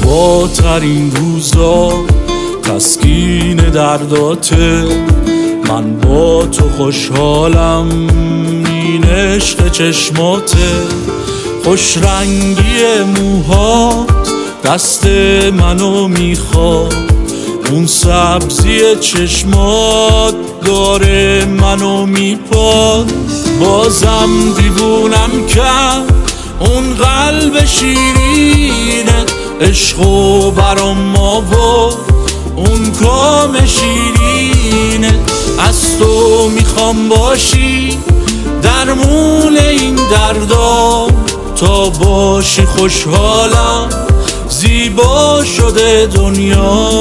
زیباترین روزا تسکین درداته. من با تو خوشحالم، این عشق چشماته. خوش رنگی موهات دست منو میخواد، اون سبزی چشمات داره منو میپاد. بازم دیوونم کرد اون قلب شیرینه، عشقو برام آورد اون کام شیرینه. از تو میخوام باشی درمون این دردا، تا باشی خوشحالم زیبا شده دنیا.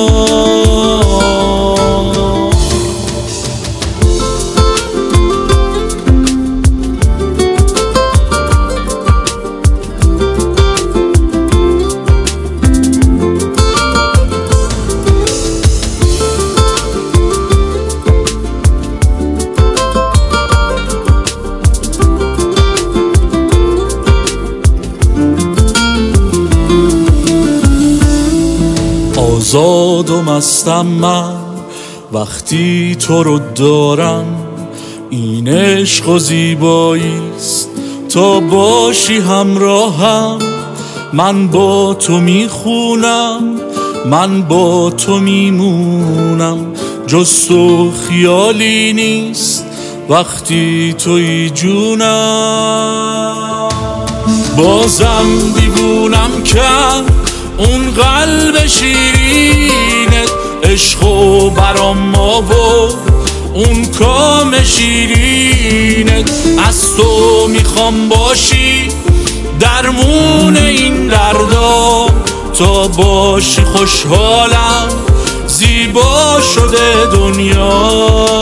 آزاد و مستم من وقتی تو رو دارم، این عشق و زیباییست تا باشی همراهم. من با تو میخونم، من با تو میمونم، جز تو خیالی نیست وقتی توی جونم. بازم دیوونم کرد اون قلب شیرینت، عشقو برام آورد اون کام شیرینت. از تو میخوام باشی درمون این دردا، تا باشی خوشحالم زیبا شده دنیا.